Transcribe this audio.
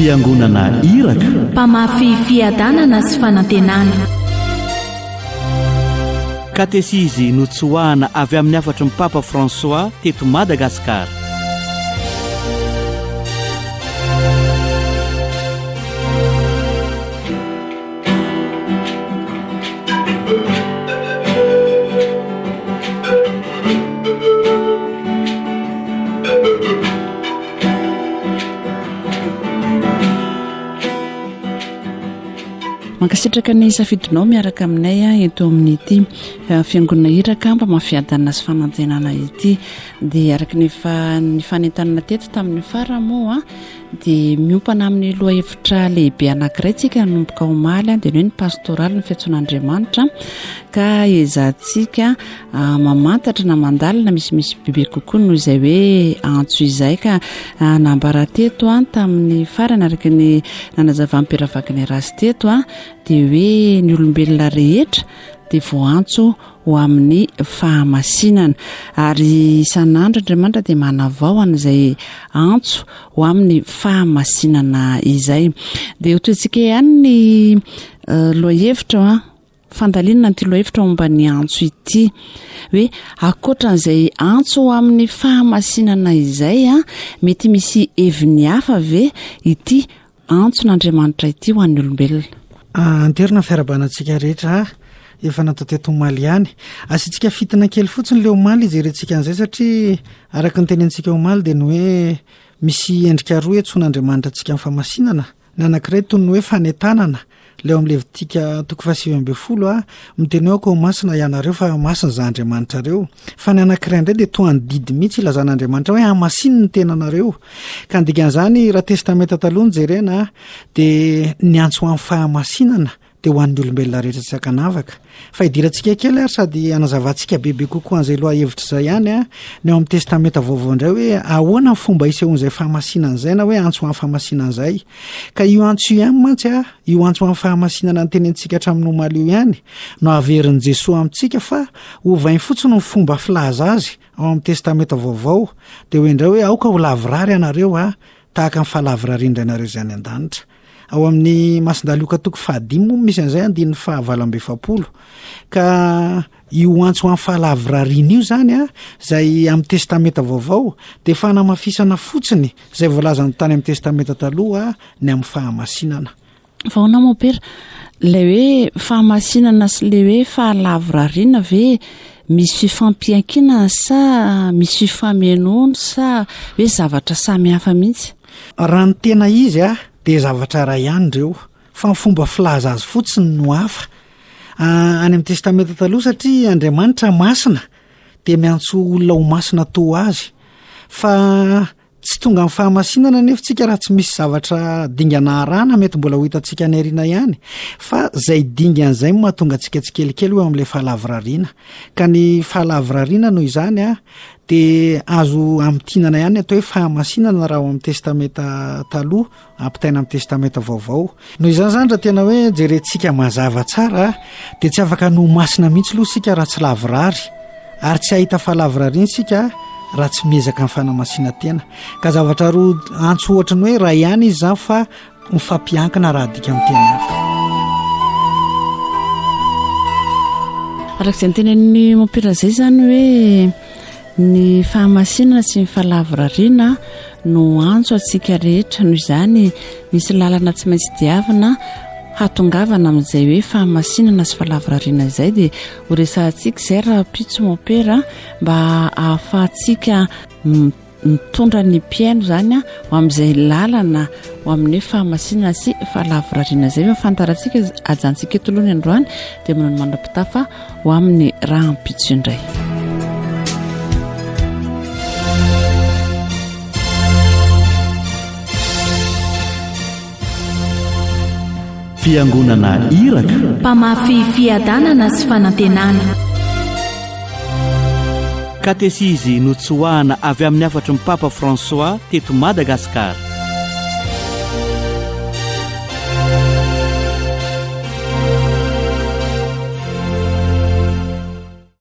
fiangonana iraka, mpamafy fiadanana sy fanantenana. katesizy notsoahana avy amin'ny afatry ny Papa François teto Madagasikara. Mankasitraka ny safidinao miaraka aminay eto amin'ity fiangonana iraka mpamafiadanana sy fanantenana ity, dia araka ny fanentanana teto tamin'ny faramoa dia miompana amin'ny loha hevitra lehibe anankiray tsika nomboka omaly dia ny pastoraly ny fiantsoan'Andriamanitra ka ezatsika mamantatra na mandalina misimisy bebe kokoa noho izay hoe antso izay ka nambara teto tamin'ny farany araka ny nanazava-mpiravaka ny rasy teto dia hoe ny olombelona rehetra dia voantso ho amin'ny fahamasinana, ary isan'andro Andriamanitra dia manavao an'izay antso ho amin'ny fahamasinana izay. Dia hotoetsika ihany ny lohahevitra fandalinana an'ity lohahevitra momba ny antso ity hoe akoatran'izay antso ho amin'ny fahamasinana izay mety misy heviny hafa ve ity antson'Andriamanitra ity ho an'ny olombelona. Anterina fiarabanantsika rehetra efa natao teto omaly ihany, asitsika fitina kely fotsiny le omaly ijerentsika an'izay satria araka ny tenentsika omaly dia ny hoe misy endrika roa etson'Andriamanitra antsika amin'ny fahamasinana. Ny anankiray toy ny hoe fanentanana leo amin'ny Levitika 7:20 miteny hoe ko masina ianareo fa masina za Andriamanitra reo, fa ny anankiray indray dia toa andidy mihitsy ilazan'Andriamanitra hoe hamasinina ny tenanareo. Ka andikan'izany raha testamenta taloha ny jerena dia ny antso amin'ny fahamasinana dia ho an'ny olombelona rehetra tsy hakanavaka. Fa idirantsika kely ary sady anazavantsika bebe kokoa an'izay loha hevitra izay ihany ny ao amin'ny testamenta vaovao indray hoe ahoana ny fomba isehon'izay fahamasinana izay na hoe antso amin'ny fahamasinana izay. Ka io antso io ihany mantsy io antso amin'ny fahamasinana ny tenentsika hatramin'ny omaly io ihany no averin'i Jesosy amintsika fa ovainy fotsiny ny fomba filaza azy ao amin'ny testamenta vaovao dia hoe indray hoe aoka ho lavrary ianareo tahaka ny fahalavrariana ianareo izay any an-danitra. Ao amin'ny Masindaluka 5 misy an'izay 9:20 ka io antso amin'ny fahalavrariana io zany izay amin'ny testamenta vaovao dia fanamafisana fotsiny izay voalazany tany amin'ny testamenta taloha ny amin'ny fahamasinana. Vaona mopera ilay hoe fahamasinana sy ilay hoe fahalavrariana ve misy fifampiankina sa misy fifamenoana sa hoe zavatra samy hafa mihitsy? Raha ny tena izy dia zavatra ray ihany ireo fa ny fomba filaza azy fotsiny no hafa. Any amin'ny testamenta taloha satria Andriamanitra masina dia miantso olona ho masina toa azy, fa tsy tonga amin'ny fahamasinana nefa tsika raha tsy misy zavatra dingana arana mety mbola ho hitantsika any ariana ihany, fa izay dingan'izay mahatonga antsika tsikelikely hoe amin'ilay fahalavrariana. Ka ny fahalavrariana noho izany dia azo amintinana ihany atao hoe fahamasinana raha ao amin'ny testamenta taloha ampitaina amin'ny testamenta vaovao. Noho izany zany raha tena hoe jerentsika mazava tsara dia tsy afaka no masina mihitsy aloha sika raha tsy lavrary, ary tsy ahita fahalavrariana sika raha tsy miezaka amin'ny fanamasinana tena. Ka zavatra roa antso ohatra ny hoe raha ihany izy zany fa mifampiankina raha adika amin'ny tena hafa. Arak'izay ny tenen'ny mompira izay zany hoe ny fahamasinana sy ny fahalavrariana no antso atsika rehetra, noho izany misy lalana tsy maintsy diavina hatongavana amin'izay hoe fahamasinana sy fahalavrariana izay. Dia ho resahantsika izay raha pitso mopera mba ahafahantsika mitondra ny mpiaino zany ho amin'izay lalana ho amin'ny fahamasinana sy fahalavrariana izay. Fa fantarantsika ajantsika eto aloha ny androany dia manao ny mandra-pitafa ho amin'ny raha pitso indray. Fiangonana iraka, mpamafy fiadanana sy fanantenana. katesizy notsoahana avy amin'ny afatry ny Papa François teto Madagasikara.